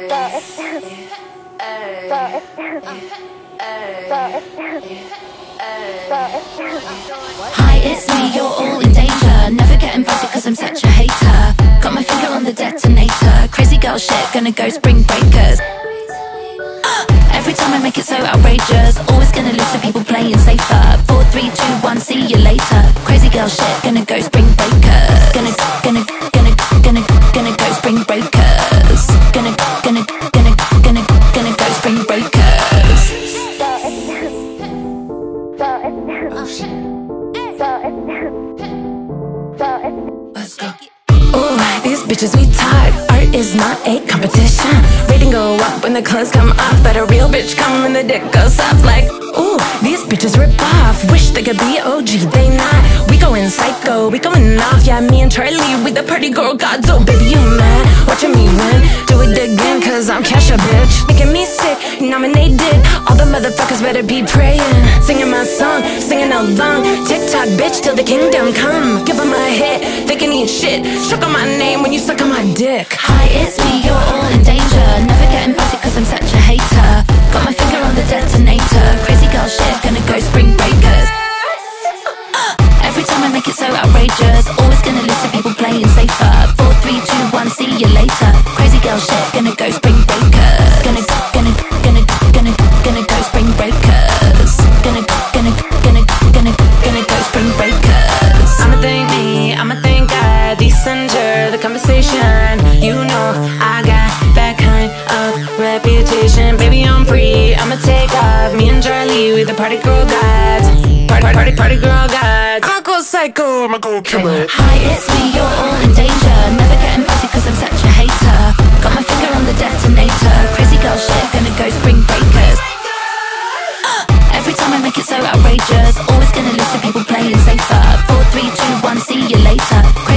Hi, it's me, you're all in danger. Never get invited cause I'm such a hater. Got my finger on the detonator. Crazy girl shit, gonna go spring breakers. Every time I make it so outrageous. Always gonna lose to people playing safer. 4, 3, 2, 1, see you later. Crazy girl shit, gonna go spring breakers. Gonna go spring breakers. Gonna go spring breakers. Let's go. Ooh, these bitches we tired. Art is not a competition. Rating go up when the clothes come off, but a real bitch come when the dick goes off. Like, ooh, these bitches rip off. Wish they could be OG, they not. We going psycho, we going off. Yeah, me and Charlie, we the party girl gods. Oh baby, you mad? Watching me win. Do it again, cause I'm Kesha, bitch. Making me sick, nominated. All the motherfuckers better be praying. Singing my song, singing along. TikTok, bitch, till the kingdom come. Give them a hit, they can eat shit. Shook on my name when you suck on my dick. Hi, it's me, you're all in danger. Never get invited cause I'm such a hater. Got my finger on the detonator. Crazy girl shit, gonna go spring breakers. Every time I make it so outrageous. Always gonna lose to people playing safer. 4, 3, 2, 1, see you later. Crazy girl shit, gonna go spring breakers. Gonna go spring breakers. Gonna go spring breakers. I'ma thank me, I'ma thank God. These enter the conversation. You know I got that kind of reputation. Baby, I'm free, I'ma take off. Me and Charlie, we the party girl gods. Party girl gods. I'ma go psycho, I'ma go killer. Hi, it's me, you're all in danger. Never get invited cause I'm such a hater. Got my finger on the detonator. Crazy girl shit, gonna go spring breakers. Every time I make it so outrageous. Always gonna lose to people playing safer. 4, 3, 2, 1, see you later.